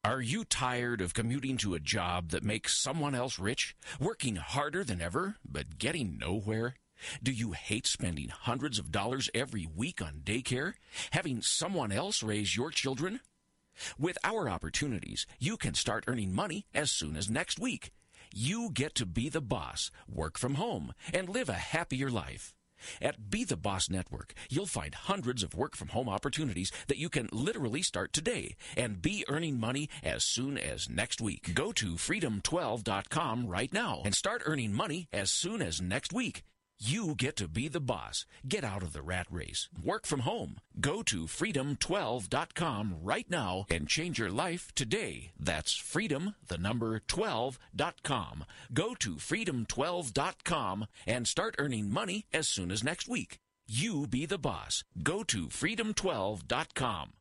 Are you tired of commuting to a job that makes someone else rich, working harder than ever, but getting nowhere? Do you hate spending hundreds of dollars every week on daycare, having someone else raise your children? With our opportunities, you can start earning money as soon as next week. You get to be the boss, work from home, and live a happier life. At Be the Boss Network, you'll find hundreds of work-from-home opportunities that you can literally start today and be earning money as soon as next week. Go to freedom12.com right now and start earning money as soon as next week. You get to be the boss. Get out of the rat race. Work from home. Go to freedom12.com right now and change your life today. That's freedom12.com. Go to freedom12.com and start earning money as soon as next week. You be the boss. Go to freedom12.com.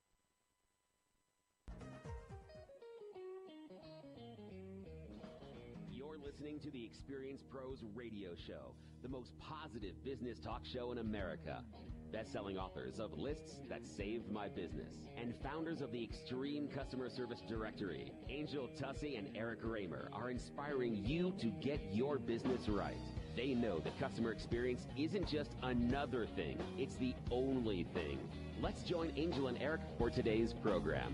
You're listening to the Experience Pros Radio Show, the most positive business talk show in America. Best-selling authors of Lists That Saved My Business and founders of the Extreme Customer Service Directory, Angel Tussey and Eric Raymer, are inspiring you to get your business right. They know that customer experience isn't just another thing, it's the only thing. Let's join Angel and Eric for today's program.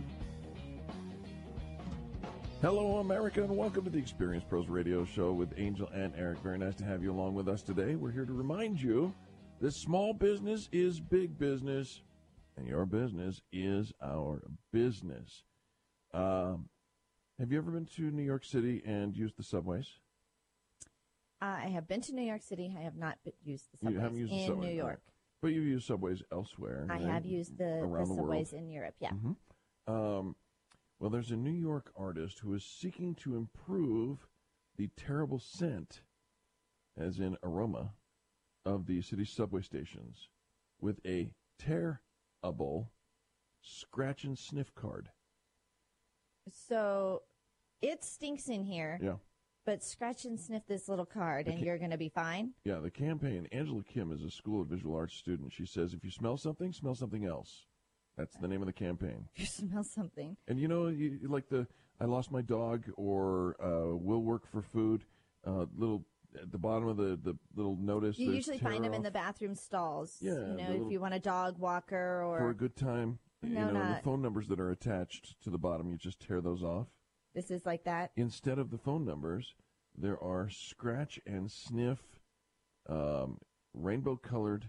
Hello, America, and welcome to the Experience Pros Radio Show with Angel and Eric. Very nice to have you along with us today. We're here to remind you that small business is big business, and your business is our business. Have you ever been to New York City and used the subways? I have been to New York City. I have not used the subways You haven't used the in subway, New York. right. But you've used subways elsewhere. I right? have used the subways in Europe, yeah. Mm-hmm. Well, there's a New York artist who is seeking to improve the terrible scent, as in aroma, of the city's subway stations with a tearable scratch and sniff card. So it stinks in here, Yeah. but scratch and sniff this little card and you're going to be fine? Yeah, the campaign, Angela Kim is a School of Visual Arts student. She says, if you smell something else. That's the name of the campaign. You smell something. And you know, like the I lost my dog or will work for food, little at the bottom of the little notice. You usually find them in the bathroom stalls. Yeah. You know, if you want a dog walker or... For a good time. No, and the phone numbers that are attached to the bottom, you just tear those off. This is like that? Instead of the phone numbers, there are scratch and sniff, rainbow-colored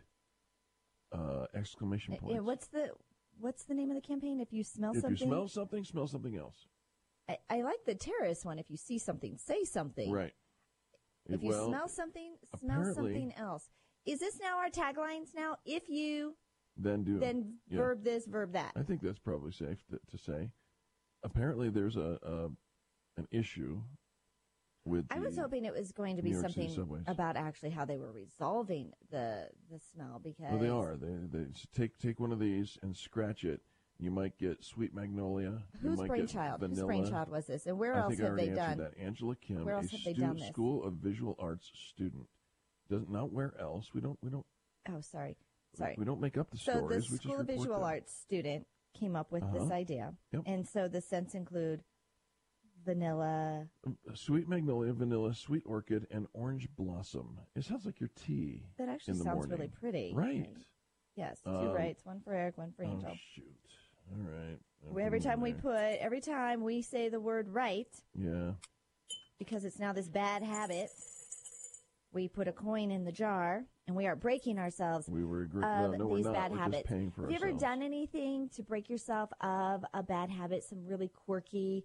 exclamation points. Yeah, What's the name of the campaign? If you smell something? If you smell something, smell something else. I like the terrorist one. If you see something, say something. Right. If you smell something, smell something else. Is this now our taglines now? If you... Then verb this, verb that. I think that's probably safe to say. Apparently there's an issue with I was hoping it was going to be something about actually how they were resolving the smell, because... Well, they are. They take one of these and scratch it. You might get sweet magnolia. Whose brainchild? Whose brainchild was this? And where else have they done? That. Angela Kim, where else have they done this? School of Visual Arts student. Not where else. We don't. Oh, sorry. We don't make up the stories. So the School of Visual Arts student came up with this idea. Yep. And so the scents include vanilla. Sweet magnolia, vanilla, sweet orchid, and orange blossom. It sounds like your tea. That actually sounds really pretty. Right. Yes, two rights. One for Eric, one for Angel. Oh, shoot. All right. Every time we say the word right. Yeah. Because it's now this bad habit, we put a coin in the jar, and we are breaking ourselves these bad habits. Just paying for Have you ever done anything to break yourself of a bad habit, some really quirky,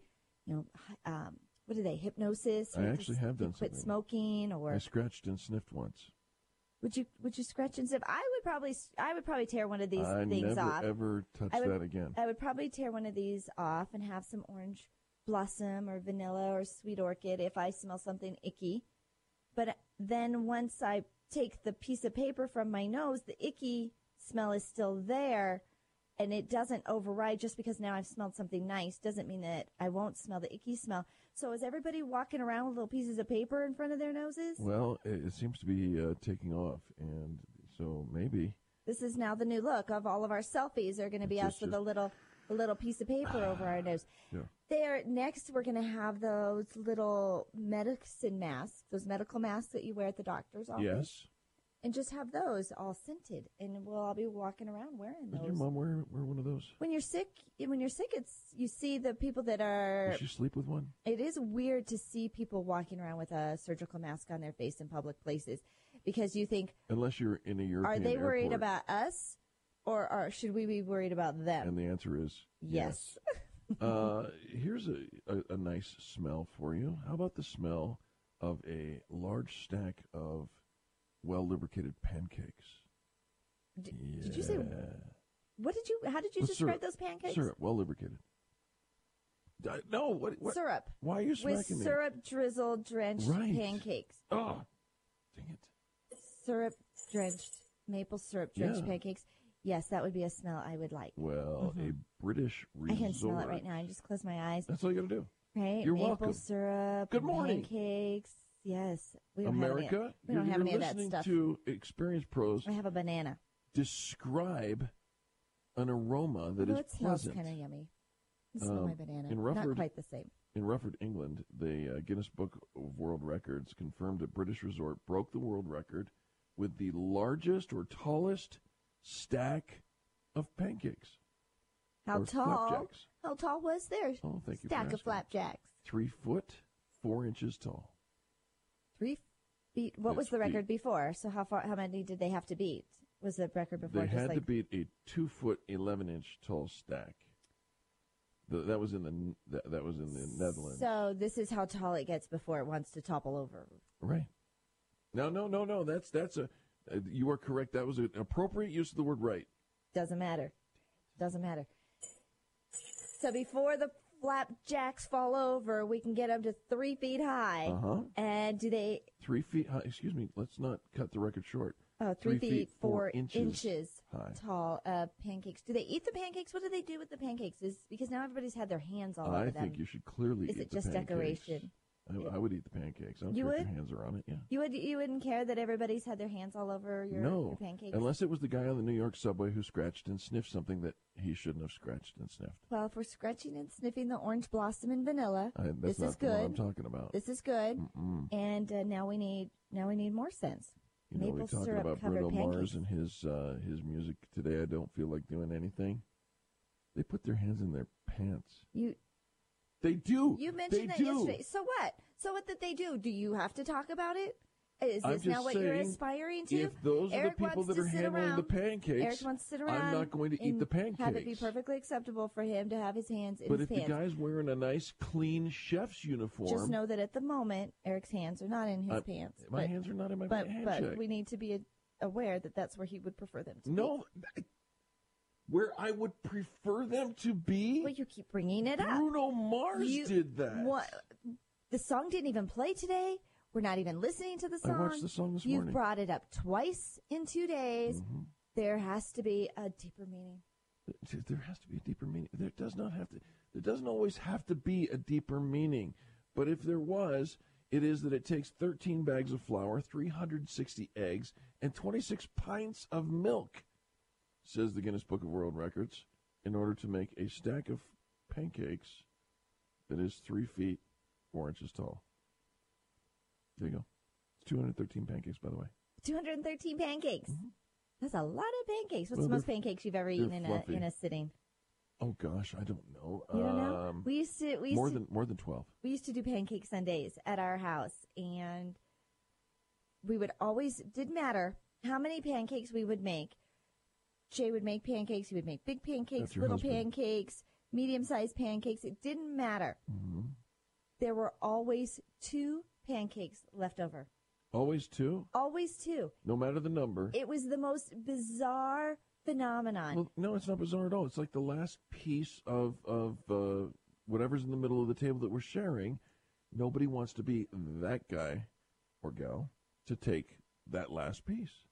what are they, hypnosis? I actually have done quit something. Smoking, or... I scratched and sniffed once. Would you scratch and sniff? I would probably tear one of these things off. I never ever touch that again. I would probably tear one of these off and have some orange blossom or vanilla or sweet orchid if I smell something icky. But then once I take the piece of paper from my nose, the icky smell is still there, and it doesn't override. Just because now I've smelled something nice doesn't mean that I won't smell the icky smell. So is everybody walking around with little pieces of paper in front of their noses? Well, it seems to be taking off, and so maybe. This is now the new look of all of our selfies are going to be us with a little a little piece of paper over our nose. Yeah. Next, we're going to have those little medicine masks, those medical masks that you wear at the doctor's office. Yes. And just have those all scented, and we'll all be walking around wearing those. Did your mom wear one of those? When you're sick, you see the people that are. Does she sleep with one? It is weird to see people walking around with a surgical mask on their face in public places, because you think, unless you're in a European are they airport, worried about us, or should we be worried about them? And the answer is yes. Here's a nice smell for you. How about the smell of a large stack of well-lubricated pancakes? Did you say? How did you describe those pancakes? Syrup, well-lubricated. No, what? Syrup. Why are you smacking with syrup drizzled drenched pancakes. Oh, dang it! Syrup drenched, maple syrup drenched pancakes. Yes, that would be a smell I would like. Well, a British resort. I can smell it right now. I just close my eyes. That's all you got to do. Right? You're maple welcome. Syrup. Good morning. Pancakes. Yes. We don't America, we don't have any of that listening stuff. to Experience Pros. I have a banana. Describe an aroma that is it smells pleasant. kind of yummy. I smell my banana. Not quite the same. In Rufford, England, the Guinness Book of World Records confirmed a British resort broke the world record with the largest or tallest stack of pancakes. How tall? Flapjacks. How tall was theirs? Oh, thank you. Stack of flapjacks. 3 foot, 4 inches tall. 3 feet. What was the record before? So how many did they have to beat? Was the record before? They had to beat a 2 foot, 11 inch tall stack. That was in the Netherlands. So this is how tall it gets before it wants to topple over. Right. No. That's you are correct. That was an appropriate use of the word right. Doesn't matter. So before the flapjacks fall over, we can get them to 3 feet high. And do they? 3 feet high. Excuse me. Let's not cut the record short. Oh, 3 feet, 4 inches high. tall pancakes. Do they eat the pancakes? What do they do with the pancakes? Because now everybody's had their hands all over them. I think you should clearly eat the pancakes. Is it just decoration? I would eat the pancakes. I don't care if your hands are on it. Yeah. You wouldn't care that everybody's had their hands all over your pancakes? Unless it was the guy on the New York subway who scratched and sniffed something that he shouldn't have scratched and sniffed. Well, if we're scratching and sniffing the orange blossom and vanilla, this is good. What I'm talking about. This is good. And now we need more sense. You know, we talked about Bruno Mars and his music today. I don't feel like doing anything. They put their hands in their pants. They do. You mentioned that yesterday. So what? So what did they do? Do you have to talk about it? Is this now what you're aspiring to? If those are the people that are handling the pancakes, Eric wants to sit around. I'm not going to eat the pancakes. Have it be perfectly acceptable for him to have his hands in his pants. But if the guy's wearing a nice, clean chef's uniform, just know that at the moment, Eric's hands are not in his pants. My hands are not in my pants. But we need to be aware that that's where he would prefer them to be. No. Where I would prefer them to be? Well, you keep bringing it up. Bruno Mars did that. The song didn't even play today. We're not even listening to the song. I watched the song this morning. You've brought it up twice in 2 days. Mm-hmm. There has to be a deeper meaning. There has to be a deeper meaning. There doesn't always have to be a deeper meaning. But if there was, it is that it takes 13 bags of flour, 360 eggs, and 26 pints of milk, says the Guinness Book of World Records, in order to make a stack of pancakes that is 3 feet, 4 inches tall. There you go. It's 213 pancakes, by the way. 213 pancakes. Mm-hmm. That's a lot of pancakes. What's the most pancakes you've ever eaten in a sitting? Oh gosh, I don't know. You don't know? We used to more than 12. We used to do pancake Sundays at our house, and we would always, didn't matter how many pancakes we would make. Jay would make pancakes. He would make big pancakes, little pancakes, medium-sized pancakes. It didn't matter. Mm-hmm. There were always 2 pancakes left over. Always 2? Always 2. No matter the number. It was the most bizarre phenomenon. Well, no, it's not bizarre at all. It's like the last piece of whatever's in the middle of the table that we're sharing. Nobody wants to be that guy or gal to take that last piece.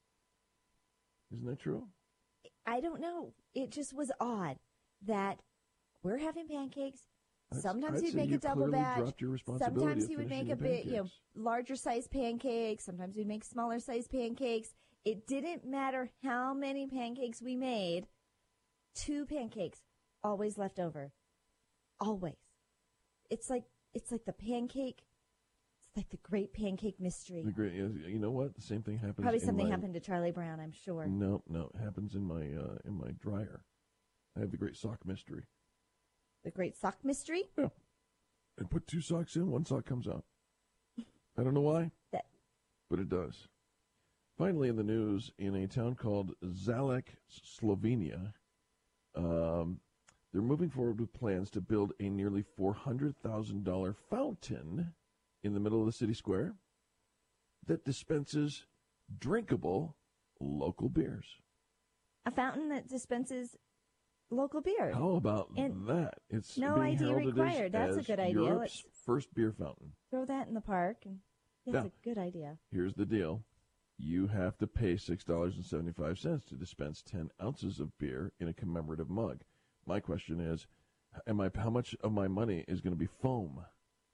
Isn't that true? I don't know. It just was odd that we're having pancakes. Sometimes he'd make a double batch. Sometimes he would make a bit, larger size pancakes. Sometimes we'd make smaller size pancakes. It didn't matter how many pancakes we made. 2 pancakes always left over. Always. It's like the pancake. It's like the great pancake mystery. You know what? The same thing happens. Probably something happened to Charlie Brown, I'm sure. No, it happens in my dryer. I have the great sock mystery. The great sock mystery? Yeah. I put 2 socks in, 1 sock comes out. I don't know why, but it does. Finally, in the news, in a town called Zalek, Slovenia, they're moving forward with plans to build a nearly $400,000 fountain in the middle of the city square that dispenses drinkable local beers. A fountain that dispenses local beer. How about that? It's no being ID heralded required. That's a good idea. Europe's first beer fountain. Throw that in the park. And that's a good idea. Here's the deal. You have to pay $6.75 to dispense 10 ounces of beer in a commemorative mug. My question is, how much of my money is going to be foam?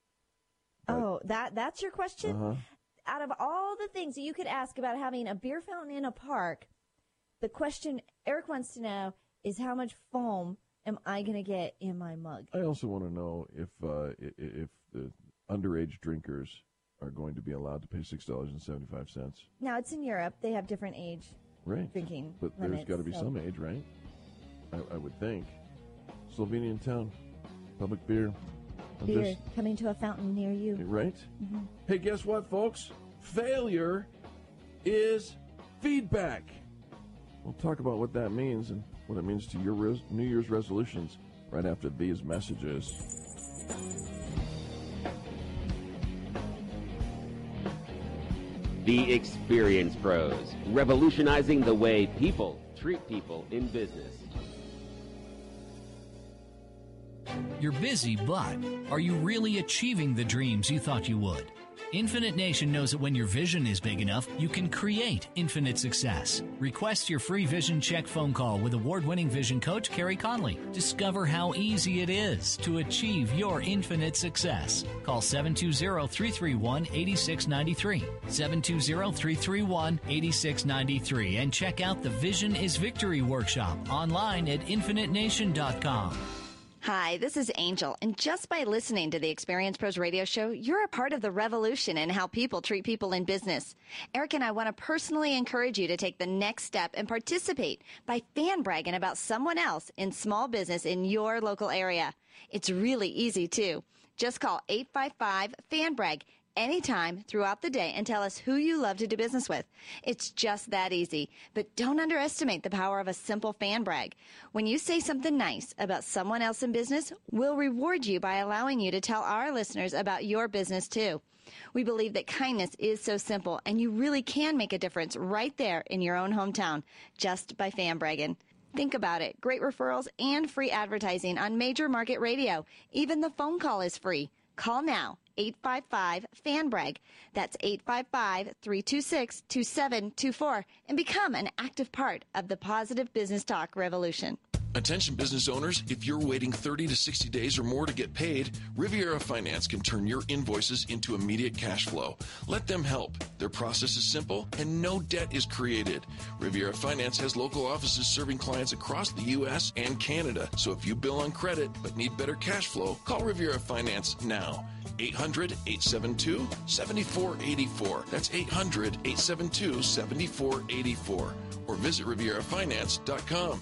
That's your question? Uh-huh. Out of all the things that you could ask about having a beer fountain in a park, the question Eric wants to know is how much foam am I going to get in my mug? I also want to know if the underage drinkers are going to be allowed to pay $6.75. Now, it's in Europe. They have different age drinking But limits, there's got to be some age, right? I would think. Slovenian town, public beer. Beer coming to a fountain near you. Right? Mm-hmm. Hey, guess what, folks? Failure is feedback. We'll talk about what that means and what it means to your New Year's resolutions right after these messages. The Experience Pros, revolutionizing the way people treat people in business. You're busy, but are you really achieving the dreams you thought you would? Infinite Nation knows that when your vision is big enough, you can create infinite success. Request your free vision check phone call with award-winning vision coach Carrie Conley. Discover how easy it is to achieve your infinite success. Call 720-331-8693, 720-331-8693, and check out the Vision is Victory workshop online at infinitenation.com. Hi, this is Angel, and just by listening to the Experience Pros radio show, you're a part of the revolution in how people treat people in business. Eric and I want to personally encourage you to take the next step and participate by fan bragging about someone else in small business in your local area. It's really easy, too. Just call 855-FAN-BRAG anytime throughout the day and tell us who you love to do business with. It's just that easy. But don't underestimate the power of a simple fan brag. When you say something nice about someone else in business, we'll reward you by allowing you to tell our listeners about your business too. We believe that kindness is so simple, and you really can make a difference right there in your own hometown just by fan bragging. Think about it. Great referrals and free advertising on major market radio. Even the phone call is free. Call now, 855-FAN-BRAG. That's 855-326-2724, and become an active part of the positive business talk revolution. Attention business owners, if you're waiting 30 to 60 days or more to get paid, Riviera Finance can turn your invoices into immediate cash flow. Let them help. Their process is simple and no debt is created. Riviera Finance has local offices serving clients across the U.S. and Canada. So if you bill on credit but need better cash flow, call Riviera Finance now. 800-872-7484. That's 800-872-7484. Or visit RivieraFinance.com.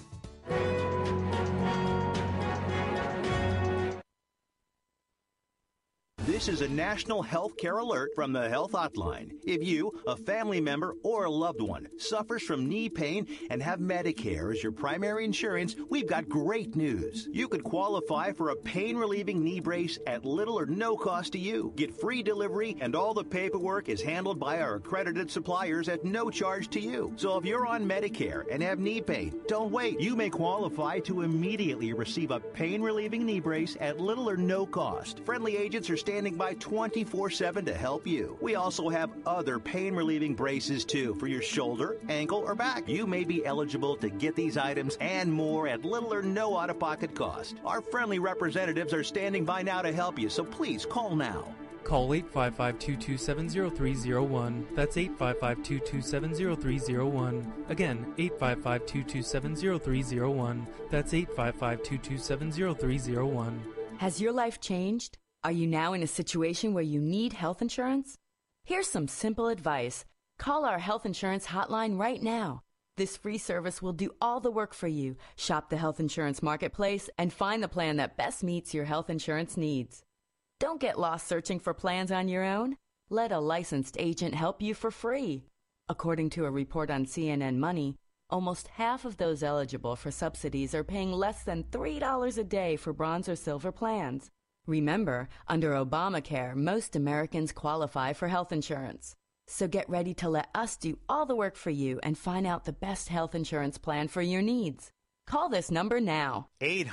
This is a national health care alert from the Health Hotline. If you, a family member, or a loved one suffers from knee pain and have Medicare as your primary insurance, we've got great news. You could qualify for a pain-relieving knee brace at little or no cost to you. Get free delivery, and all the paperwork is handled by our accredited suppliers at no charge to you. So if you're on Medicare and have knee pain, don't wait. You may qualify to immediately receive a pain-relieving knee brace at little or no cost. Friendly agents are standing by 24/7 to help you. We also have other pain-relieving braces, too, for your shoulder, ankle, or back. You may be eligible to get these items and more at little or no out-of-pocket cost. Our friendly representatives are standing by now to help you, so please call now. Call 855-227-0301. That's 855-227-0301. Again, 855-227-0301. That's 855-227-0301. Has your life changed? Are you now in a situation where you need health insurance? Here's some simple advice. Call our health insurance hotline right now. This free service will do all the work for you. Shop the health insurance marketplace and find the plan that best meets your health insurance needs. Don't get lost searching for plans on your own. Let a licensed agent help you for free. According to a report on CNN Money, almost half of those eligible for subsidies are paying less than $3 a day for bronze or silver plans. Remember, under Obamacare, most Americans qualify for health insurance. So get ready to let us do all the work for you and find out the best health insurance plan for your needs. Call this number now.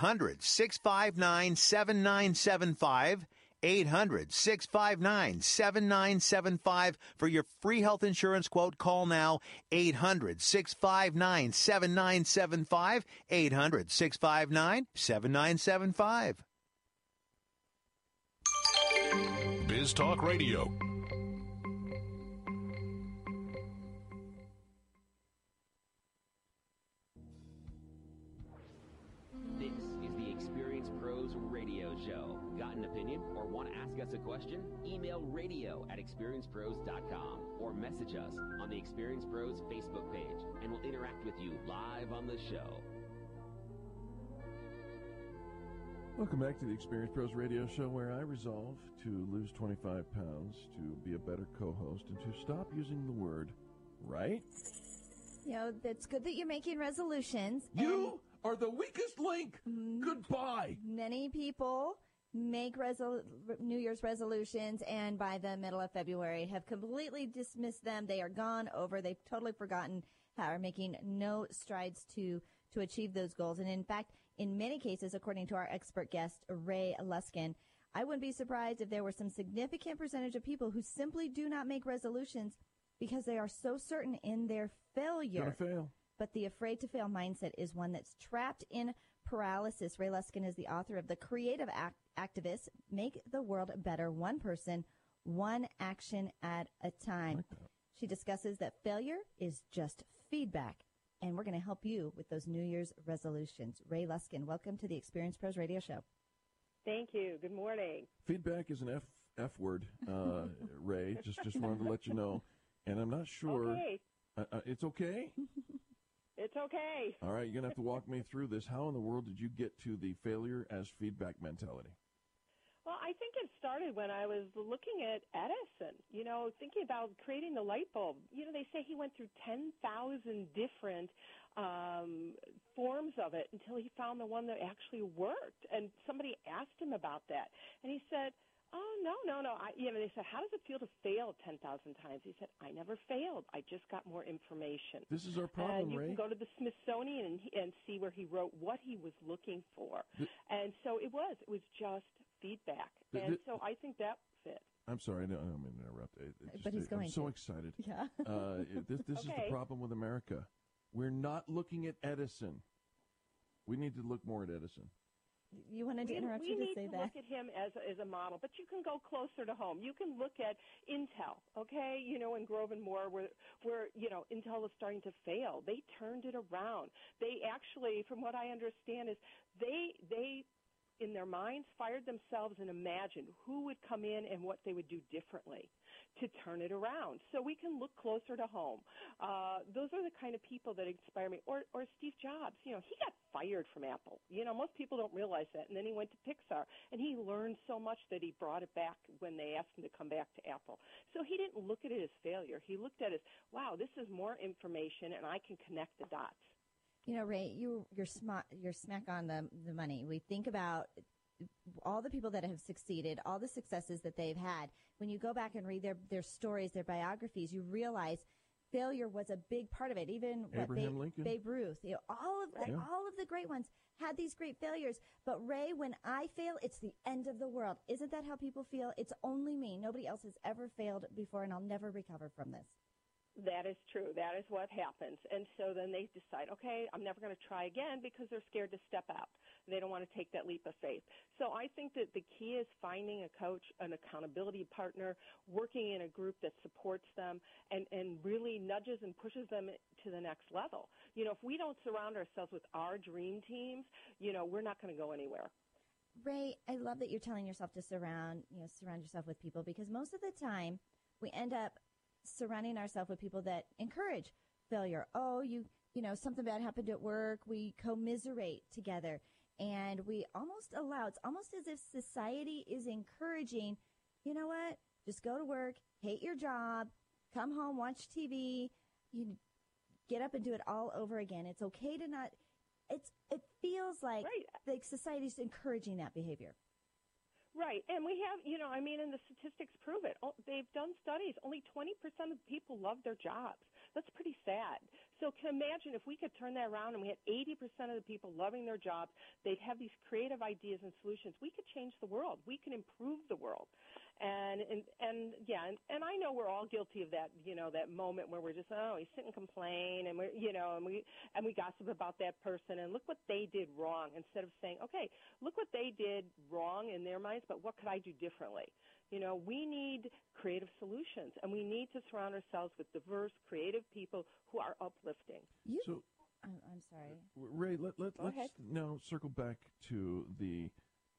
800-659-7975. 800-659-7975 for your free health insurance quote. Call now. 800-659-7975. 800-659-7975. Biz Talk Radio. This is the Experience Pros Radio Show. Got an opinion or want to ask us a question? Email radio@experiencepros.com or message us on the Experience Pros Facebook page, and we'll interact with you live on the show. Welcome back to the Experience Pros Radio Show, where I resolve to lose 25 pounds, to be a better co-host, and to stop using the word right. You know, it's good that you're making resolutions. You are the weakest link. Goodbye. Many people make New Year's resolutions, and by the middle of February have completely dismissed them. They are gone over. They've totally forgotten how are making no strides to achieve those goals. And in fact, in many cases, according to our expert guest, Ray Luskin, I wouldn't be surprised if there were some significant percentage of people who simply do not make resolutions because they are so certain in their failure. Gonna fail. But the afraid to fail mindset is one that's trapped in paralysis. Ray Luskin is the author of The Creative Activist, Make the World Better, One Person, One Action at a Time. Like she discusses that failure is just feedback. And we're going to help you with those New Year's resolutions. Ray Luskin, welcome to the Experience Pros Radio Show. Thank you. Good morning. Feedback is an F word, Ray. Just wanted to let you know. And I'm not sure. Okay. It's okay? It's okay. All right, you're going to have to walk me through this. How in the world did you get to the failure as feedback mentality? Well, I think it started when I was looking at Edison, thinking about creating the light bulb. They say he went through 10,000 different forms of it until he found the one that actually worked. And somebody asked him about that. And he said, oh, no. They said, how does it feel to fail 10,000 times? He said, I never failed. I just got more information. This is our problem, you Ray. can go to the Smithsonian and see where he wrote what he was looking for. And so it was just feedback. And so I think that fit. I'm sorry, I don't mean to interrupt. But he's going I'm so excited. Yeah. This is the problem with America. We're not looking at Edison. We need to look more at Edison. You wanted to interrupt you to say that. We need to look at him as a model, but you can go closer to home. You can look at Intel, okay, in Grove and Moore where Intel was starting to fail. They turned it around. They actually, from what I understand, is they in their minds fired themselves and imagined who would come in and what they would do differently to turn it around. So we can look closer to home. Those are the kind of people that inspire me. Or Steve Jobs, he got fired from Apple. Most people don't realize that. And then he went to Pixar, and he learned so much that he brought it back when they asked him to come back to Apple. So he didn't look at it as failure. He looked at it as, wow, this is more information, and I can connect the dots. Ray, you're smack on the money. We think about all the people that have succeeded, all the successes that they've had. When you go back and read their stories, their biographies, you realize failure was a big part of it. Even Abraham Lincoln, Babe Ruth, all of the great ones had these great failures. But Ray, when I fail, it's the end of the world. Isn't that how people feel? It's only me. Nobody else has ever failed before, and I'll never recover from this. That is true. That is what happens. And so then they decide, okay, I'm never going to try again because they're scared to step out. and they don't want to take that leap of faith. So I think that the key is finding a coach, an accountability partner, working in a group that supports them and really nudges and pushes them to the next level. You know, if we don't surround ourselves with our dream teams, you know, we're not going to go anywhere. Ray, I love that you're telling yourself to surround yourself with people, because most of the time we end up surrounding ourselves with people that encourage failure. Oh, you know, something bad happened at work. We commiserate together, and we almost allow, it's almost as if society is encouraging, you know what, just go to work, hate your job, come home, watch TV, you get up and do it all over again. It's okay to not, it feels like society's encouraging that behavior. Right. And we have, you know, I mean, and the statistics prove it. They've done studies. Only 20% of people love their jobs. That's pretty sad. So can imagine if we could turn that around and we had 80% of the people loving their jobs, they'd have these creative ideas and solutions. We could change the world. We can improve the world. And I know we're all guilty of that, you know, that moment where we're just, oh, we sit and complain and we gossip about that person and look what they did wrong, instead of saying, okay, look what they did wrong in their minds, but what could I do differently? You know, we need creative solutions, and we need to surround ourselves with diverse, creative people who are uplifting. I'm sorry. Ray, let's now circle back to the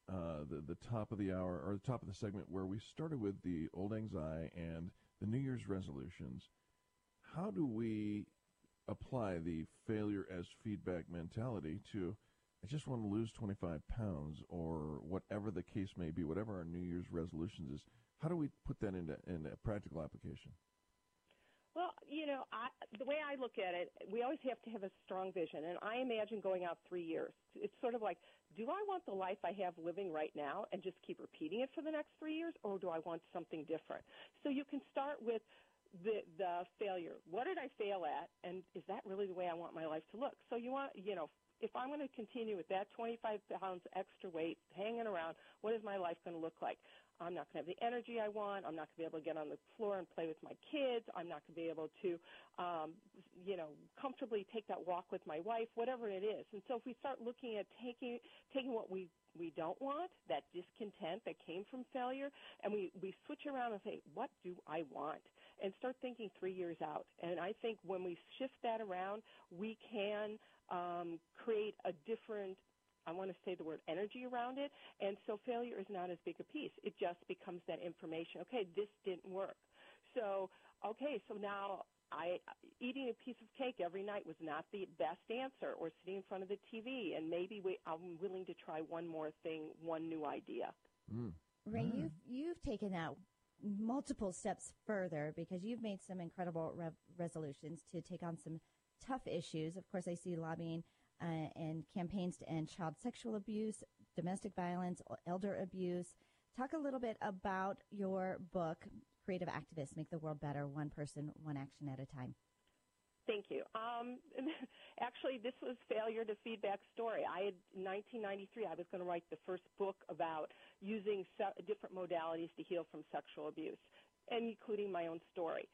top of the hour, or the top of the segment, where we started with the Old Lang Syne and the New Year's resolutions. How do we apply the failure as feedback mentality to, I just want to lose 25 pounds, or whatever the case may be, whatever our New Year's resolutions is? How do we put that into practical application? Well, you know, the way I look at it, we always have to have a strong vision. And I imagine going out 3 years. It's sort of like, do I want the life I have living right now and just keep repeating it for the next 3 years, or do I want something different? So you can start with the failure. What did I fail at, and is that really the way I want my life to look? So you want, you know, if I'm going to continue with that 25 pounds extra weight hanging around, what is my life going to look like? I'm not going to have the energy I want. I'm not going to be able to get on the floor and play with my kids. I'm not going to be able to, comfortably take that walk with my wife, whatever it is. And so if we start looking at taking what we don't want, that discontent that came from failure, and we switch around and say, what do I want? And start thinking 3 years out. And I think when we shift that around, we can create a different, I want to say the word energy around it, and so failure is not as big a piece. It just becomes that information. Okay, this didn't work. So now eating a piece of cake every night was not the best answer, or sitting in front of the TV, and maybe I'm willing to try one more thing, one new idea. Ray, you've taken that multiple steps further, because you've made some incredible resolutions to take on some tough issues. Of course, I see lobbying and campaigns to end child sexual abuse, domestic violence, elder abuse. Talk a little bit about your book, Creative Activists Make the World Better, One Person, One Action at a Time. Thank you. Actually, this was Failure to Feedback Story. In 1993, I was going to write the first book about using different modalities to heal from sexual abuse, and including my own story.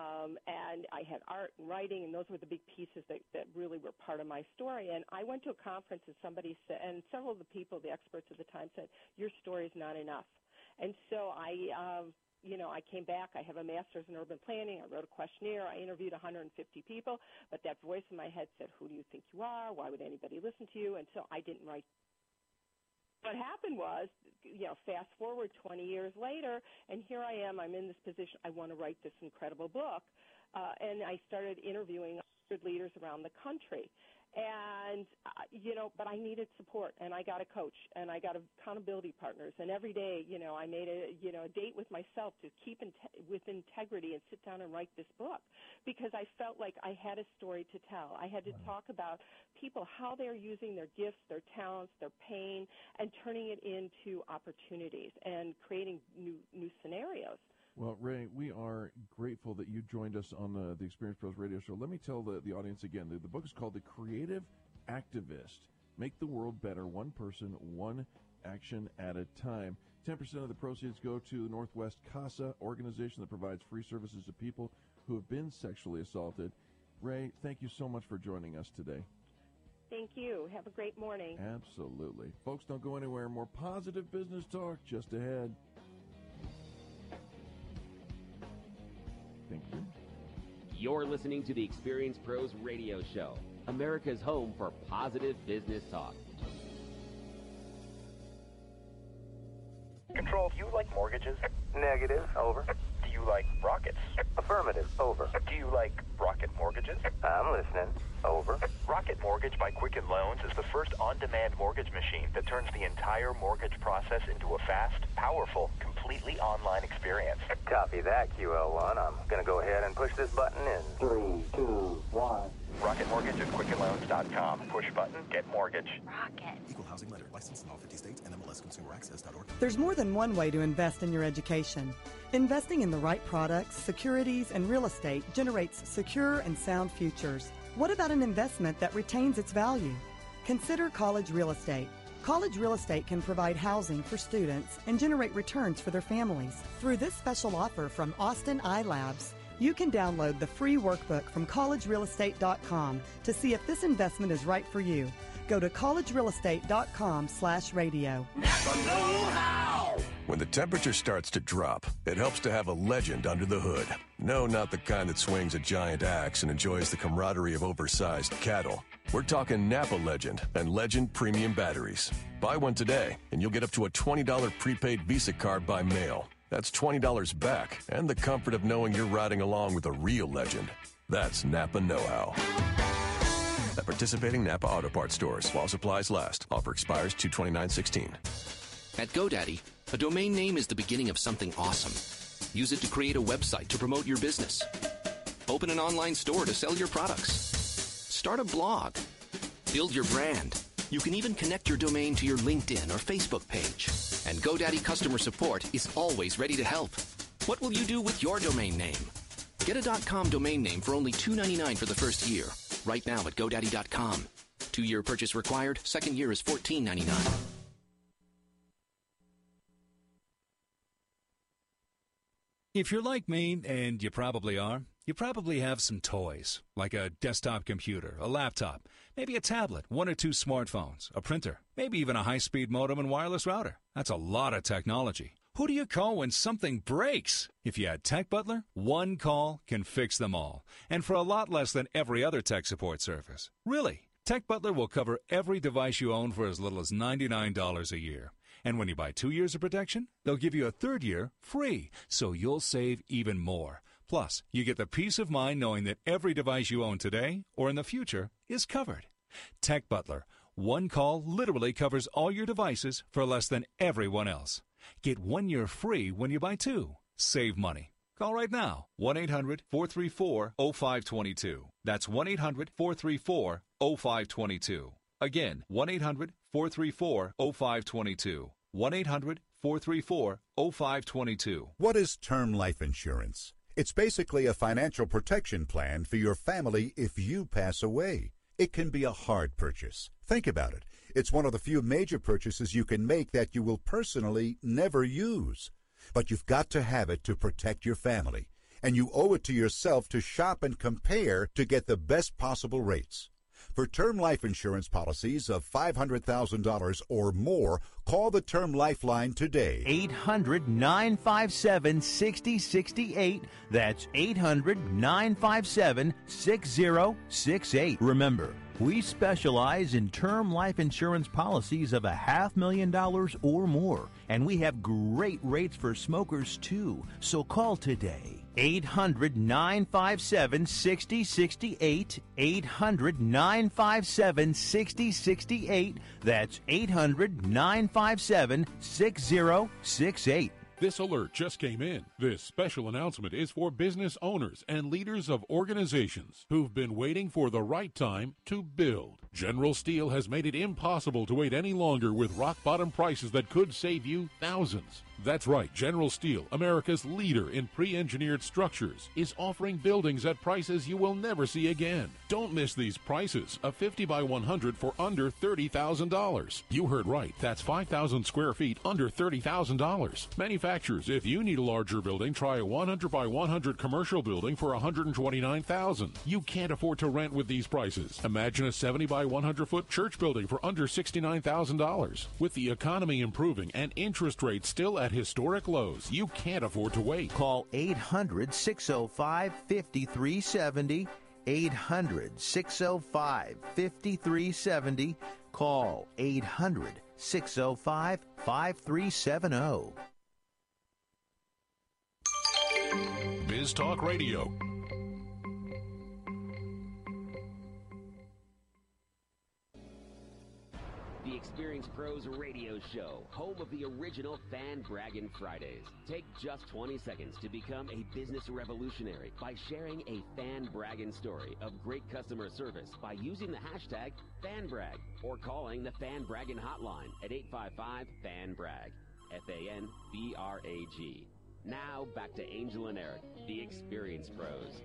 And I had art and writing, and those were the big pieces that really were part of my story. And I went to a conference, and somebody said, and several of the people, the experts at the time, said, your story is not enough. And so I came back. I have a master's in urban planning. I wrote a questionnaire. I interviewed 150 people, but that voice in my head said, who do you think you are? Why would anybody listen to you? And so I didn't write. What happened was, fast forward 20 years later, and here I am. I'm in this position. I want to write this incredible book. And I started interviewing 100 leaders around the country. And, but I needed support, and I got a coach, and I got accountability partners. And every day, I made a date with myself to keep with integrity and sit down and write this book, because I felt like I had a story to tell. I had to talk about people, how they're using their gifts, their talents, their pain, and turning it into opportunities and creating new scenarios. Well, Ray, we are grateful that you joined us on the Experience Pros radio show. Let me tell the audience again, the book is called The Creative Activist. Make the world better, one person, one action at a time. 10% of the proceeds go to the Northwest CASA organization that provides free services to people who have been sexually assaulted. Ray, thank you so much for joining us today. Thank you. Have a great morning. Absolutely. Folks, don't go anywhere. More positive business talk just ahead. Thank you. You're listening to the Experience Pros Radio Show, America's home for positive business talk. Control, do you like mortgages? Negative. Over. Do you like rockets? Affirmative. Over. Do you like rocket mortgages? I'm listening. Over. Rocket Mortgage by Quicken Loans is the first on-demand mortgage machine that turns the entire mortgage process into a fast, powerful, completely online experience. Copy that, QL1. I'm going to go ahead and push this button in 3, 2, 1. Rocket Mortgage at QuickenLoans.com. Push button, get mortgage. Rocket. Equal housing lender. Licensed in all 50 states. NMLSConsumerAccess.org. There's more than one way to invest in your education. Investing in the right products, securities, and real estate generates secure and sound futures. What about an investment that retains its value? Consider college real estate. College real estate can provide housing for students and generate returns for their families. Through this special offer from Austin iLabs, you can download the free workbook from collegerealestate.com to see if this investment is right for you. Go to collegerealestate.com/radio. When the temperature starts to drop, it helps to have a legend under the hood. No, not the kind that swings a giant axe and enjoys the camaraderie of oversized cattle. We're talking Napa Legend and Legend Premium Batteries. Buy one today, and you'll get up to a $20 prepaid Visa card by mail. That's $20 back, and the comfort of knowing you're riding along with a real legend. That's Napa know-how. At participating Napa Auto Parts stores while supplies last. Offer expires 2/29/16. At GoDaddy, a domain name is the beginning of something awesome. Use it to create a website to promote your business. Open an online store to sell your products. Start a blog. Build your brand. You can even connect your domain to your LinkedIn or Facebook page. And GoDaddy customer support is always ready to help. What will you do with your domain name? Get a .com domain name for only $2.99 for the first year. Right now at GoDaddy.com. 2-year purchase required. Second year is $14.99. If you're like me, and you probably are, you probably have some toys, like a desktop computer, a laptop, maybe a tablet, 1 or 2 smartphones, a printer, maybe even a high-speed modem and wireless router. That's a lot of technology. Who do you call when something breaks? If you had Tech Butler, one call can fix them all, and for a lot less than every other tech support service. Really, Tech Butler will cover every device you own for as little as $99 a year. And when you buy 2 years of protection, they'll give you a 3rd year free, so you'll save even more. Plus, you get the peace of mind knowing that every device you own today or in the future is covered. Tech Butler. One call literally covers all your devices for less than everyone else. Get 1 year free when you buy 2. Save money. Call right now. 1-800-434-0522. That's 1-800-434-0522. Again, 1-800-434-0522. 1-800-434-0522. What is term life insurance? It's basically a financial protection plan for your family if you pass away. It can be a hard purchase. Think about it. It's one of the few major purchases you can make that you will personally never use. But you've got to have it to protect your family. And you owe it to yourself to shop and compare to get the best possible rates. For term life insurance policies of $500,000 or more, call the Term Lifeline today. 800-957-6068. That's 800-957-6068. Remember, we specialize in term life insurance policies of $500,000 or more, and we have great rates for smokers too. So call today. 800-957-6068. 800-957-6068. That's 800-957-6068. This alert just came in. This special announcement is for business owners and leaders of organizations who've been waiting for the right time to build. General Steel has made it impossible to wait any longer with rock-bottom prices that could save you thousands. That's right, General Steel, America's leader in pre-engineered structures, is offering buildings at prices you will never see again. Don't miss these prices. A 50 by 100 for under $30,000. You heard right. That's 5,000 square feet under $30,000. Manufacturers, if you need a larger building, try a 100 by 100 commercial building for $129,000. You can't afford to rent with these prices. Imagine a 70 by by 100-foot church building for under $69,000. With the economy improving and interest rates still at historic lows, you can't afford to wait. Call 800-605-5370. 800-605-5370. Call 800-605-5370. Biz Talk Radio. The Experience Pros Radio Show, home of the original Fan Braggin' Fridays. Take just 20 seconds to become a business revolutionary by sharing a Fan Braggin' story of great customer service by using the hashtag FanBrag or calling the Fan Braggin' hotline at 855-FAN-BRAG, FANBRAG. Now back to Angel and Eric, the Experience Pros.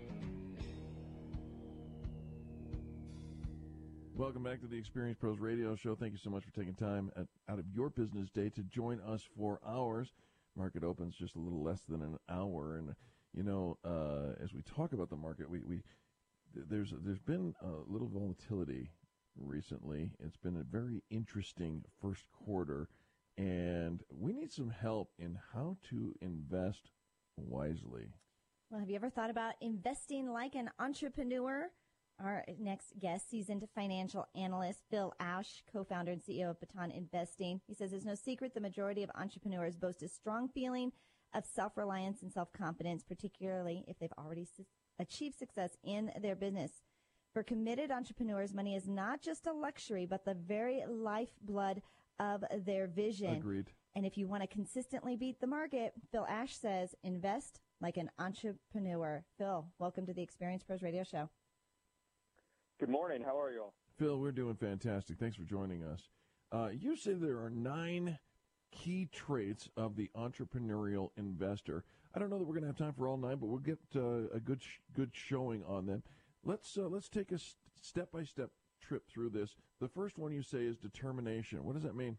Welcome back to the Experience Pros Radio Show. Thank you so much for taking time out of your business day to join us for ours. Market opens just a little less than an hour, and as we talk about the market, there's been a little volatility recently. It's been a very interesting first quarter, and we need some help in how to invest wisely. Well, have you ever thought about investing like an entrepreneur? Our next guest, seasoned financial analyst Phil Ashe, co-founder and CEO of Baton Investing. He says it's no secret the majority of entrepreneurs boast a strong feeling of self-reliance and self-confidence, particularly if they've already achieved success in their business. For committed entrepreneurs, money is not just a luxury, but the very lifeblood of their vision. Agreed. And if you want to consistently beat the market, Phil Ashe says, invest like an entrepreneur. Phil, welcome to the Experience Pros Radio Show. Good morning. How are you all? Phil, we're doing fantastic. Thanks for joining us. You say there are 9 key traits of the entrepreneurial investor. I don't know that we're going to have time for all 9, but we'll get a good showing on them. Let's take a step-by-step trip through this. The first one you say is determination. What does that mean?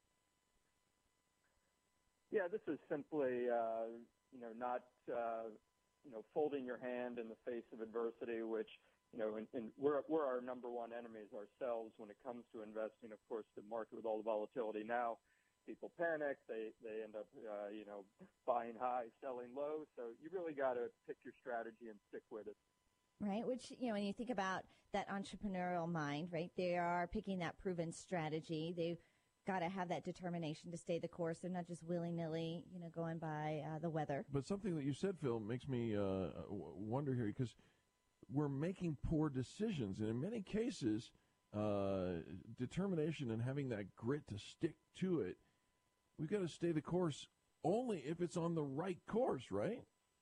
Yeah, this is simply not folding your hand in the face of adversity, which and we're our number one enemies ourselves when it comes to investing. Of course, the market with all the volatility now, people panic. They end up buying high, selling low. So you really got to pick your strategy and stick with it. Right, which, when you think about that entrepreneurial mind, right, they are picking that proven strategy. They've got to have that determination to stay the course. They're not just willy-nilly, going by the weather. But something that you said, Phil, makes me wonder here, because we're making poor decisions. And in many cases, determination and having that grit to stick to it, we've got to stay the course only if it's on the right course, right?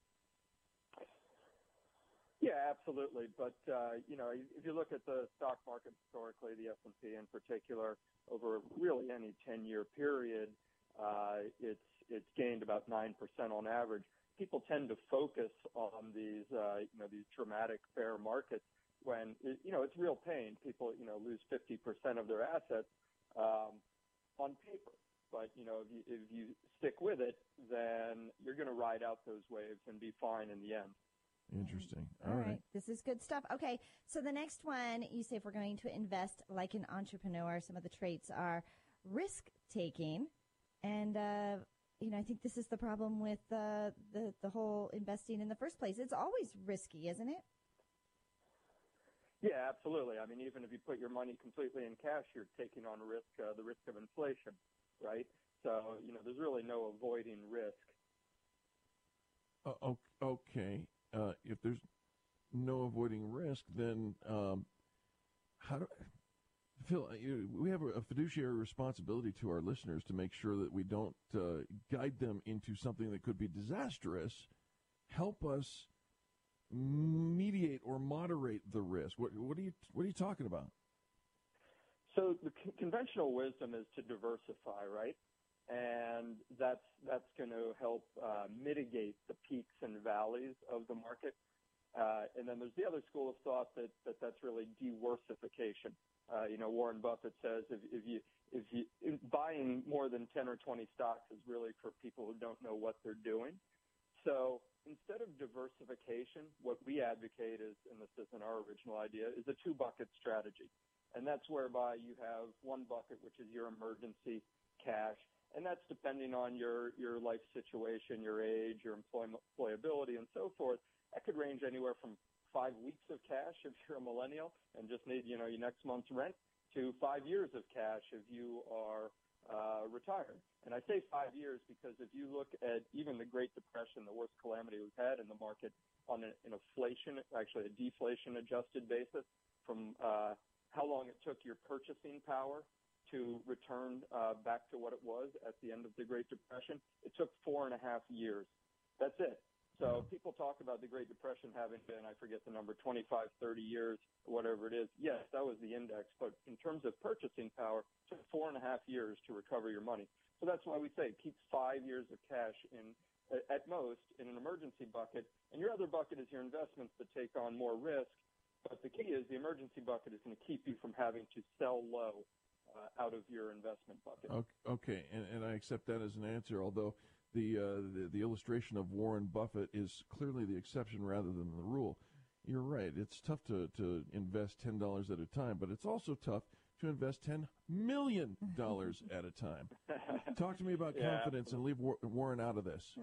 Yeah, absolutely. But, if you look at the stock market historically, the S&P in particular, over really any 10-year period, it's gained about 9% on average. People tend to focus on these dramatic bear markets when, it's real pain. People, lose 50% of their assets on paper. But, if you stick with it, then you're going to ride out those waves and be fine in the end. Interesting. All right. This is good stuff. Okay. So the next one, you say if we're going to invest like an entrepreneur, some of the traits are risk taking. And, I think this is the problem with the whole investing in the first place. It's always risky, isn't it? Yeah, absolutely. I mean, even if you put your money completely in cash, you're taking on risk, the risk of inflation, right? So, there's really no avoiding risk. Okay. If there's no avoiding risk, then Phil, we have a fiduciary responsibility to our listeners to make sure that we don't guide them into something that could be disastrous. Help us mediate or moderate the risk. What are you talking about? So the conventional wisdom is to diversify, right? And that's going to help mitigate the peaks and valleys of the market. And then there's the other school of thought that's really diversification. Warren Buffett says if you buying more than 10 or 20 stocks is really for people who don't know what they're doing. So instead of diversification, what we advocate is, and this isn't our original idea, is a 2-bucket strategy. And that's whereby you have one bucket, which is your emergency cash, and that's depending on your life situation, your age, your employability, and so forth. That could range anywhere from 5 weeks of cash if you're a millennial and just need, your next month's rent, to 5 years of cash if you are retired. And I say 5 years because if you look at even the Great Depression, the worst calamity we've had in the market on a deflation adjusted basis from how long it took your purchasing power to return back to what it was at the end of the Great Depression, it took 4.5 years. That's it. So people talk about the Great Depression having been, I forget the number, 25, 30 years, whatever it is. Yes, that was the index. But in terms of purchasing power, it took 4.5 years to recover your money. So that's why we say keep 5 years of cash at most in an emergency bucket. And your other bucket is your investments that take on more risk. But the key is the emergency bucket is going to keep you from having to sell low out of your investment bucket. Okay, and I accept that as an answer, although the illustration of Warren Buffett is clearly the exception rather than the rule. You're right. It's tough to invest $10 at a time, but it's also tough to invest $10 million at a time. Talk to me about confidence and leave Warren out of this.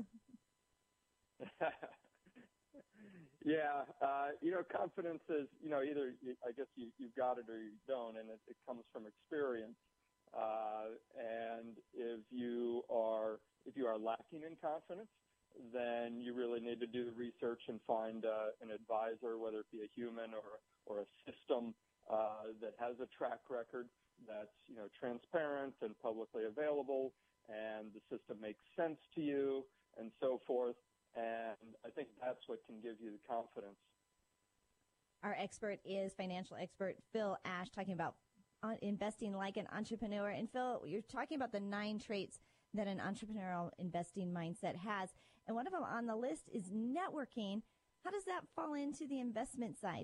Yeah, confidence is, either I guess you've got it or you don't, and it comes from experience. And if you are lacking in confidence, then you really need to do the research and find an advisor, whether it be a human or a system that has a track record that's transparent and publicly available, and the system makes sense to you, and so forth. And I think that's what can give you the confidence. Our expert is financial expert Phil Ash, talking about investing like an entrepreneur. And Phil, you're talking about the 9 traits that an entrepreneurial investing mindset has. And one of them on the list is networking. How does that fall into the investment side?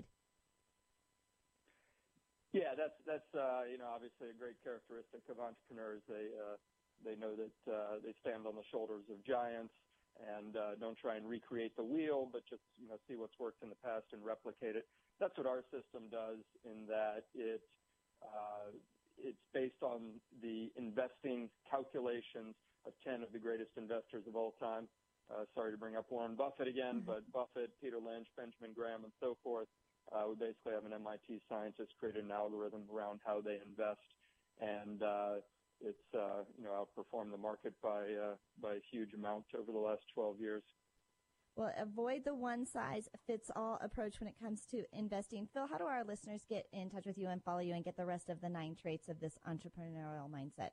Yeah, that's obviously a great characteristic of entrepreneurs. They know that they stand on the shoulders of giants and don't try and recreate the wheel, but just see what's worked in the past and replicate it. That's what our system does, in that it's based on the investing calculations of 10 of the greatest investors of all time. Sorry to bring up Warren Buffett again, but Buffett, Peter Lynch, Benjamin Graham, and so forth. We basically have an MIT scientist create an algorithm around how they invest, and it's outperformed the market by a huge amount over the last 12 years. Well, avoid the one-size-fits-all approach when it comes to investing. Phil, how do our listeners get in touch with you and follow you and get the rest of the 9 traits of this entrepreneurial mindset?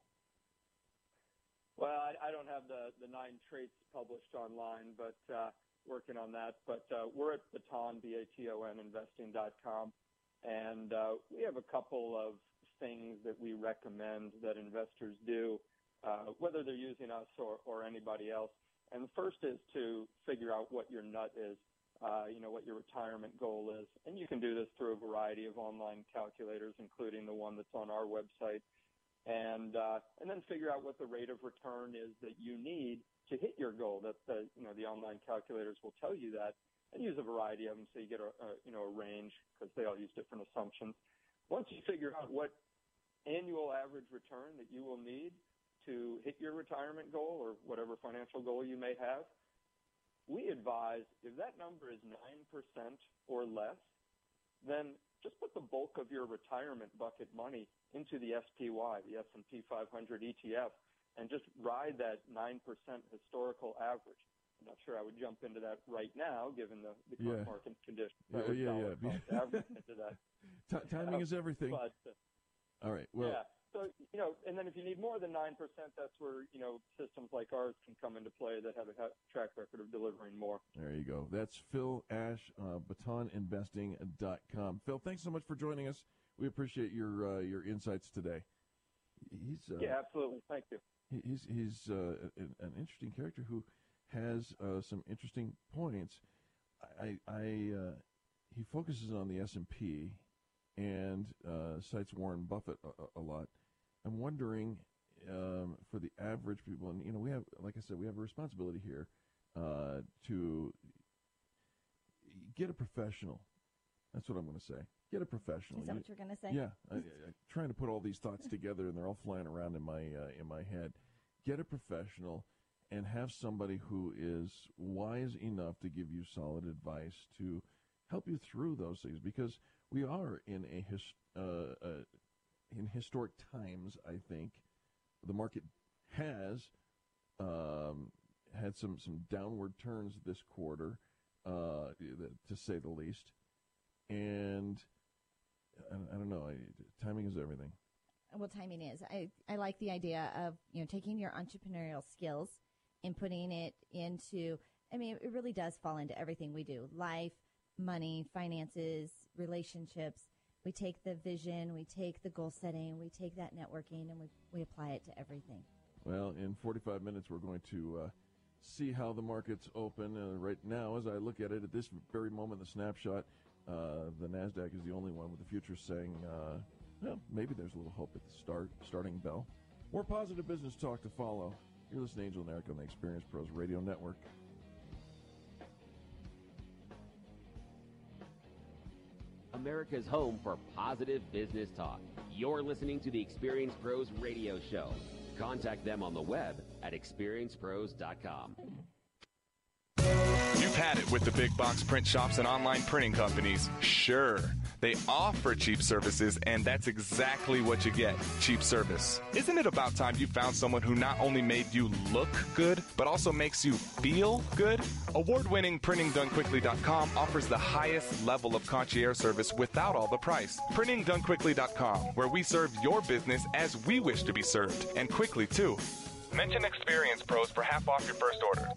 Well, I don't have the 9 traits published online, but working on that. But we're at Baton, B-A-T-O-N, investing.com, and we have a couple of things that we recommend that investors do, whether they're using us or anybody else. And the first is to figure out what your nut is, what your retirement goal is. And you can do this through a variety of online calculators, including the one that's on our website. And then figure out what the rate of return is that you need to hit your goal. That the online calculators will tell you that, and use a variety of them so you get a range, because they all use different assumptions. Once you figure out what annual average return that you will need to hit your retirement goal or whatever financial goal you may have, we advise if that number is 9% or less, then just put the bulk of your retirement bucket money into the SPY, the S&P 500 ETF, and just ride that 9% historical average. I'm not sure I would jump into that right now, given the current market conditions. Average into that. Timing is everything. But, all right. Well. Yeah. So, and then if you need more than 9%, that's where, systems like ours can come into play that have a track record of delivering more. There you go. That's Phil Ash, batoninvesting.com. Phil, thanks so much for joining us. We appreciate your insights today. Yeah, absolutely. Thank you. He's an interesting character who has some interesting points. He focuses on the S&P and cites Warren Buffett a lot. I'm wondering for the average people, and we have, like I said, we have a responsibility here to get a professional That's what I'm going to say. Get a professional. Is that what you're going to say? Yeah. I'm trying to put all these thoughts together, and they're all flying around in my head. Get a professional and have somebody who is wise enough to give you solid advice to help you through those things, because we are in in historic times. I think the market has had some downward turns this quarter, to say the least. And I don't know. Timing is everything. Well, timing is. I like the idea of, taking your entrepreneurial skills and putting it into, it really does fall into everything we do. Life, money, finances, relationships. We take the vision, we take the goal setting, we take that networking, and we apply it to everything. Well, in 45 minutes, we're going to see how the market's open. Right now, as I look at it, at this very moment, the snapshot, the NASDAQ is the only one with the futures saying, well, maybe there's a little hope at the starting bell. More positive business talk to follow. You're listening to Angel and Eric on the Experience Pros Radio Network. America's home for positive business talk. You're listening to the Experience Pros Radio Show. Contact them on the web at experiencepros.com. You've had it with the big box print shops and online printing companies. Sure, they offer cheap services, and that's exactly what you get, cheap service. Isn't it about time you found someone who not only made you look good, but also makes you feel good? Award-winning PrintingDoneQuickly.com offers the highest level of concierge service without all the price. PrintingDoneQuickly.com, where we serve your business as we wish to be served, and quickly, too. Mention Experience Pros for half off your first order.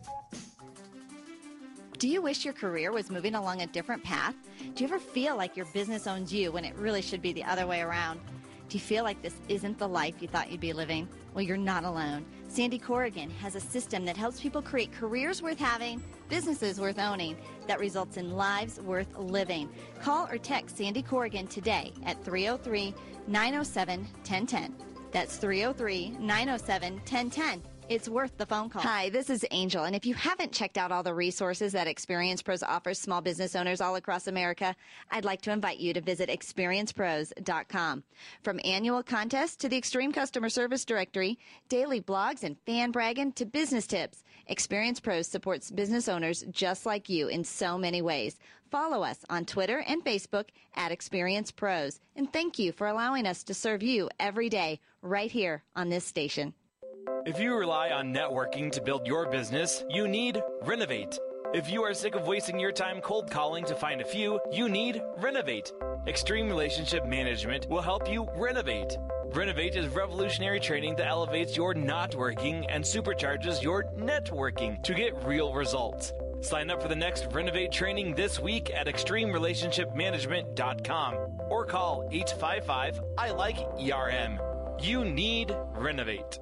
Do you wish your career was moving along a different path? Do you ever feel like your business owns you when it really should be the other way around? Do you feel like this isn't the life you thought you'd be living? Well, you're not alone. Sandy Corrigan has a system that helps people create careers worth having, businesses worth owning, that results in lives worth living. Call or text Sandy Corrigan today at 303-907-1010. That's 303-907-1010. It's worth the phone call. Hi, this is Angel, and if you haven't checked out all the resources that Experience Pros offers small business owners all across America, I'd like to invite you to visit experiencepros.com. From annual contests to the Extreme Customer Service Directory, daily blogs and fan bragging to business tips, Experience Pros supports business owners just like you in so many ways. Follow us on Twitter and Facebook at Experience Pros, and thank you for allowing us to serve you every day right here on this station. If you rely on networking to build your business, you need Renovate. If you are sick of wasting your time cold calling to find a few, you need Renovate. Extreme Relationship Management will help you renovate. Renovate is revolutionary training that elevates your not working and supercharges your networking to get real results. Sign up for the next Renovate training this week at extremerelationshipmanagement.com or call 855-I-LIKE-ERM. You need Renovate.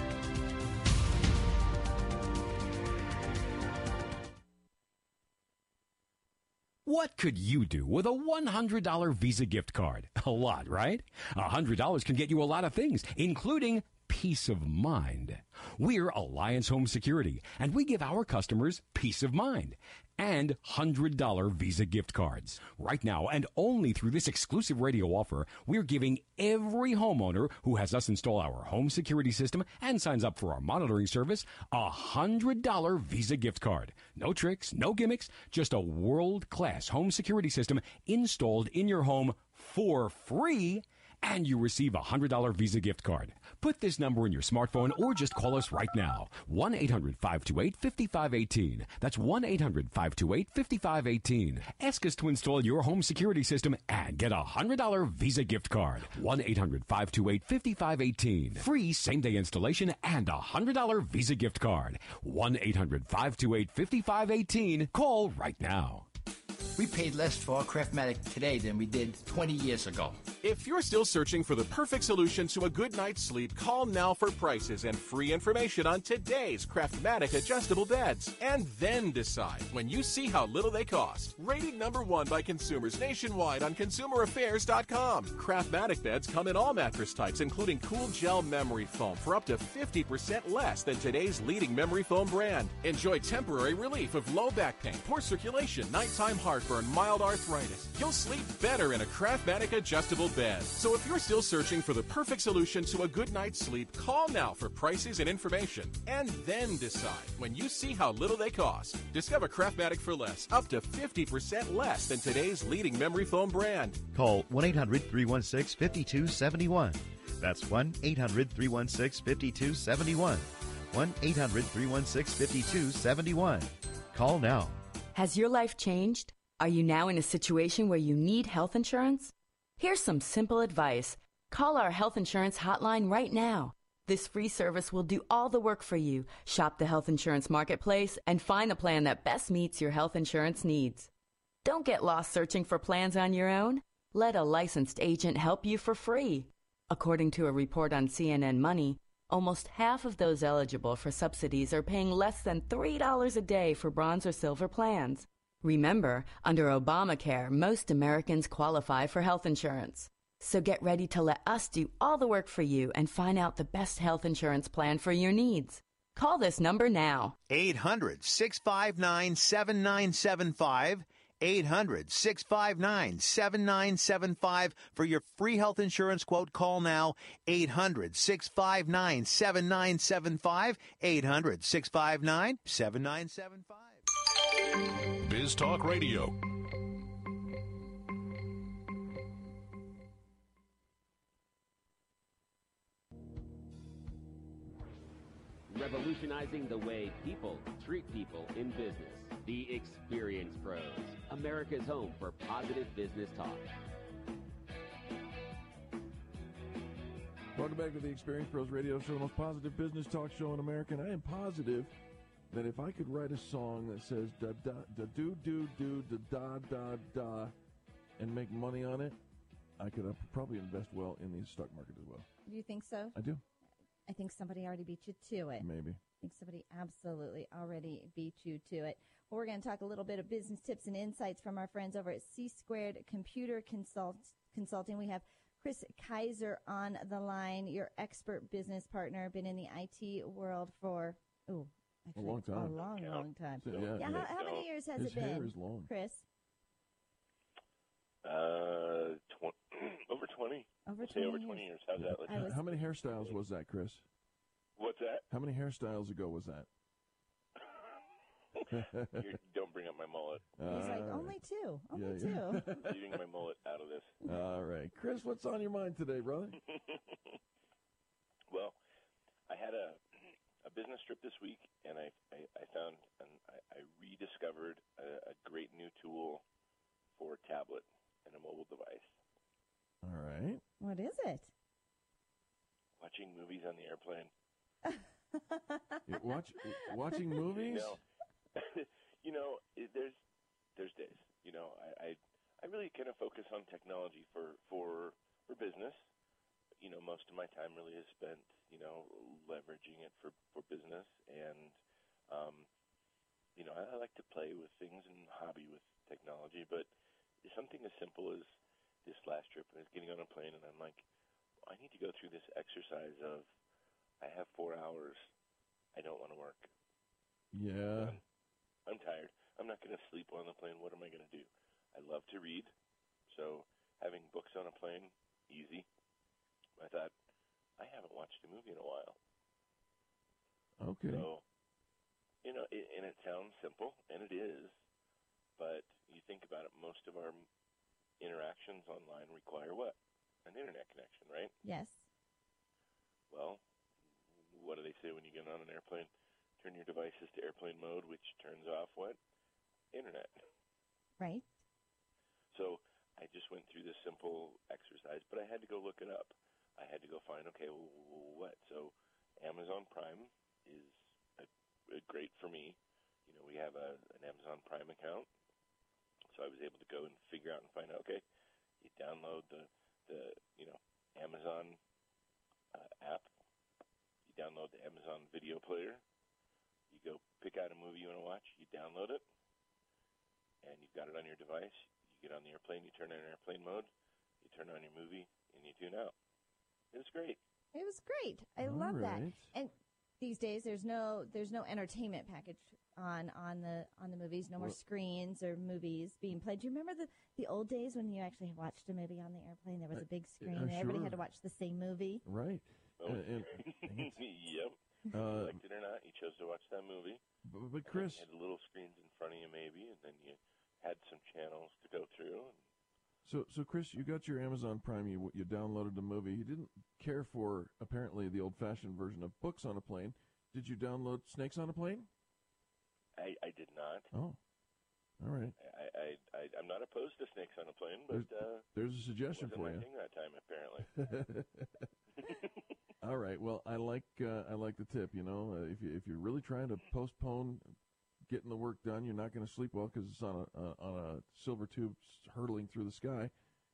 What could you do with a $100 Visa gift card? A lot, right? $100 can get you a lot of things, including peace of mind. We're Alliance Home Security, and we give our customers peace of mind and $100 Visa gift cards. Right now, and only through this exclusive radio offer, we're giving every homeowner who has us install our home security system and signs up for our monitoring service a $100 Visa gift card. No tricks, no gimmicks, just a world-class home security system installed in your home for free, and you receive a $100 Visa gift card. Put this number in your smartphone or just call us right now. 1-800-528-5518. That's 1-800-528-5518. Ask us to install your home security system and get a $100 Visa gift card. 1-800-528-5518. Free same-day installation and a $100 Visa gift card. 1-800-528-5518. Call right now. We paid less for our Craftmatic today than we did 20 years ago. If you're still searching for the perfect solution to a good night's sleep, call now for prices and free information on today's Craftmatic adjustable beds. And then decide when you see how little they cost. Rated #1 by consumers nationwide on ConsumerAffairs.com. Craftmatic beds come in all mattress types, including cool gel memory foam for up to 50% less than today's leading memory foam brand. Enjoy temporary relief of low back pain, poor circulation, nighttime heartburn, mild arthritis. You'll sleep better in a Craftmatic adjustable bed. So if you're still searching for the perfect solution to a good night's sleep, call now for prices and information. And then decide when you see how little they cost. Discover Craftmatic for less, up to 50% less than today's leading memory foam brand. Call 1-800-316-5271. That's 1-800-316-5271. 1-800-316-5271. Call now. Has your life changed? Are you now in a situation where you need health insurance? Here's some simple advice. Call our health insurance hotline right now. This free service will do all the work for you. Shop the health insurance marketplace and find the plan that best meets your health insurance needs. Don't get lost searching for plans on your own. Let a licensed agent help you for free. According to a report on CNN Money, almost half of those eligible for subsidies are paying less than $3 a day for bronze or silver plans. Remember, under Obamacare, most Americans qualify for health insurance. So get ready to let us do all the work for you and find out the best health insurance plan for your needs. Call this number now. 800-659-7975. 800-659-7975 for your free health insurance quote. Call now. 800-659-7975. 800-659-7975. Biz Talk Radio. Revolutionizing the way people treat people in business. The Experience Pros, America's home for positive business talk. Welcome back to the Experience Pros Radio Show, the most positive business talk show in America. And I am positive that if I could write a song that says da da da do do do da da da da and make money on it, I could probably invest well in the stock market as well. Do you think so? I do. I think somebody already beat you to it. Maybe. I think somebody absolutely already beat you to it. Well, we're going to talk a little bit of business tips and insights from our friends over at C-Squared Computer Consulting. We have Chris Kaiser on the line, your expert business partner, been in the IT world for, a long time. A long time. So, How many years has it been, His hair is long. Chris? Over 20. Over 20 years. How's that? How many hairstyles was that, Chris? What's that? How many hairstyles ago was that? Don't bring up my mullet. He's like, only two. Only two. Leaving my mullet out of this. All right. Chris, what's on your mind today, brother? Well, I had a business trip this week, and I found and I rediscovered a great new tool for a tablet and a mobile device. All right. What is it? Watching movies on the airplane. Watching movies? There's days. I really kind of focus on technology for business. Most of my time really is spent, leveraging it for business. And, I like to play with things and hobby with technology. But something as simple as this last trip, I was getting on a plane, and I'm like, I need to go through this exercise of, I have 4 hours. I don't want to work. Yeah. I'm tired. I'm not going to sleep on the plane. What am I going to do? I love to read. So having books on a plane, easy. I thought, I haven't watched a movie in a while. Okay. So, and it sounds simple, and it is, but you think about it, most of our interactions online require what? An internet connection, right? Yes. Well, what do they say when you get on an airplane? Turn your devices to airplane mode, which turns off what? Internet. Right. So I just went through this simple exercise, but I had to go look it up. I had to go find, okay, what? So Amazon Prime is great for me. We have an Amazon Prime account. So I was able to go and figure out and find out, okay, you download the the Amazon app. You download the Amazon Video Player. You go pick out a movie you want to watch. You download it, and you've got it on your device. You get on the airplane. You turn on airplane mode. You turn on your movie, and you tune out. It was great. It was great. I love that. And these days, there's no entertainment package on the movies. No more screens or movies being played. Do you remember the old days when you actually watched a movie on the airplane? There was a big screen. And everybody had to watch the same movie. Right. Oh. Yep. Liked it or not, you chose to watch that movie. But Chris, you had little screens in front of you, maybe, and then you had some channels to go through. So Chris, you got your Amazon Prime. You downloaded the movie. You didn't care for apparently the old-fashioned version of books on a plane. Did you download Snakes on a Plane? I did not. Oh, all right. I'm not opposed to Snakes on a Plane, but there's a suggestion for you. Thing that time, apparently. All right. Well, I like the tip. If you're really trying to postpone getting the work done, you're not going to sleep well because it's on a silver tube hurtling through the sky.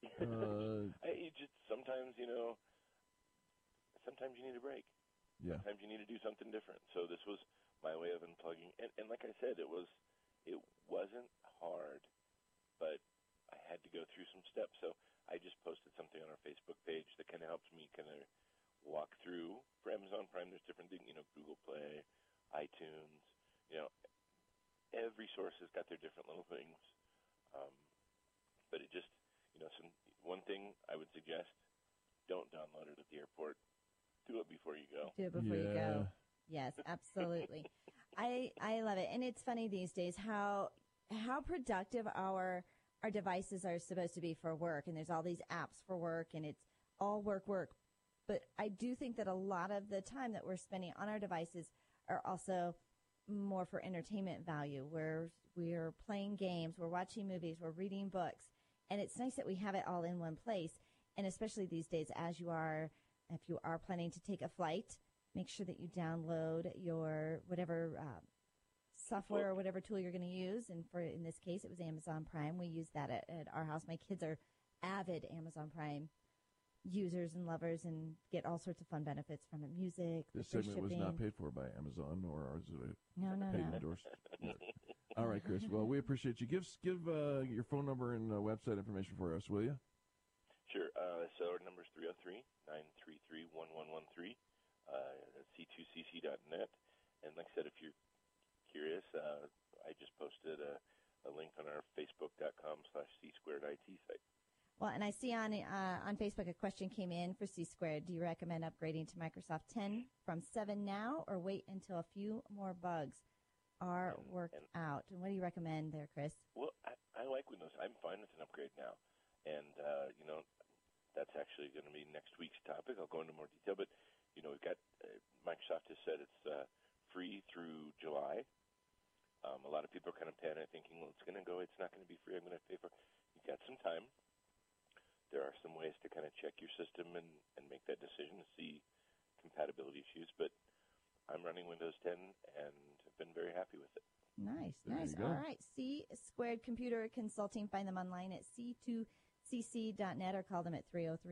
Sometimes sometimes you need a break. Yeah. Sometimes you need to do something different. So this was my way of unplugging, and like I said, it wasn't hard, but I had to go through some steps. So I just posted something on our Facebook page that kind of helps me kind of walk through. For Amazon Prime, there's different things, Google Play, iTunes, every source has got their different little things. But it just, one thing I would suggest, don't download it at the airport. Do it before you go. Do it before you go. Yes, absolutely. I love it. And it's funny these days how productive our devices are supposed to be for work. And there's all these apps for work, and it's all work. But I do think that a lot of the time that we're spending on our devices are also more for entertainment value, where we're playing games, we're watching movies, we're reading books. And it's nice that we have it all in one place. And especially these days, if you are planning to take a flight, make sure that you download your whatever software or whatever tool you're going to use. And in this case, it was Amazon Prime. We use that at our house. My kids are avid Amazon Prime users and lovers and get all sorts of fun benefits from it. Music, this segment was not paid for by Amazon, or is it no. endorsed? All right, Chris. Well, we appreciate you. Give your phone number and website information for us, will you? Sure. So our number is 303-933-1113. C2cc.net. And like I said, if you're curious, I just posted a link on our facebook.com/C2IT site. Well, and I see on Facebook a question came in for C Squared. Do you recommend upgrading to Microsoft 10 from 7 now, or wait until a few more bugs are worked out? And what do you recommend there, Chris? Well, I like Windows. I'm fine with an upgrade now. And, that's actually going to be next week's topic. I'll go into more detail. But, we've got Microsoft has said it's free through July. A lot of people are kind of panic thinking, well, it's going to go. It's not going to be free. I'm going to pay for it. You've got some time. There are some ways to kind of check your system and make that decision to see compatibility issues. But I'm running Windows 10 and have been very happy with it. Nice. All right. C Squared Computer Consulting. Find them online at c2cc.net or call them at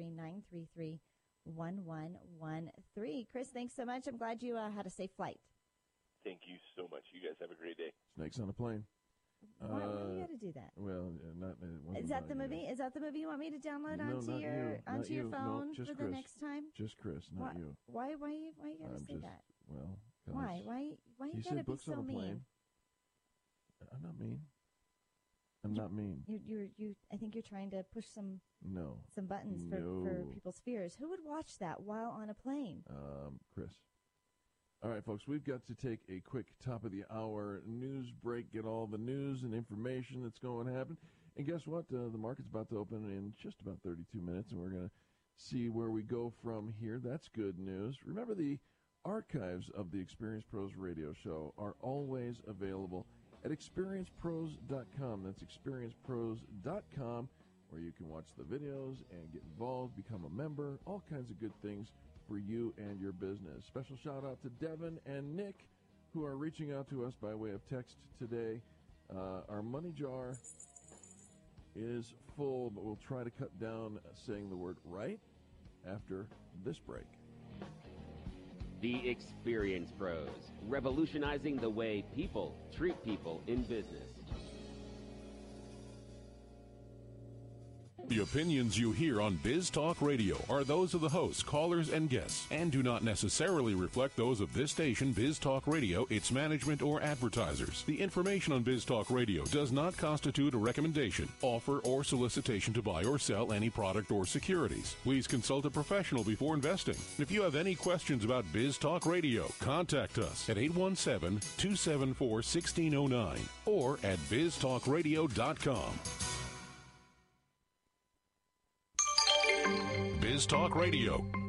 303-933-1113. Chris, thanks so much. I'm glad you had a safe flight. Thank you so much. You guys have a great day. Snakes on a Plane. Why do you got to do that? Well, is that the movie? Is that the movie you want me to download onto your phone for the next time? Just Chris, not you. Why you got to say that? Well, why you got to be so mean? I'm not mean. I'm not mean. I think you're trying to push some buttons for people's fears. Who would watch that while on a plane? Chris. All right, folks, we've got to take a quick top-of-the-hour news break, get all the news and information that's going to happen. And guess what? The market's about to open in just about 32 minutes, and we're going to see where we go from here. That's good news. Remember, the archives of the Experience Pros radio show are always available at experiencepros.com. That's experiencepros.com, where you can watch the videos and get involved, become a member, all kinds of good things for you and your business. Special shout out to Devin and Nick, who are reaching out to us by way of text today. Our money jar is full, but we'll try to cut down saying the word right after this break. The Experience Pros, revolutionizing the way people treat people in business. The opinions you hear on Biz Talk Radio are those of the hosts, callers, and guests, and do not necessarily reflect those of this station, Biz Talk Radio, its management, or advertisers. The information on Biz Talk Radio does not constitute a recommendation, offer, or solicitation to buy or sell any product or securities. Please consult a professional before investing. If you have any questions about Biz Talk Radio, contact us at 817-274-1609 or at biztalkradio.com. Biz Talk Radio,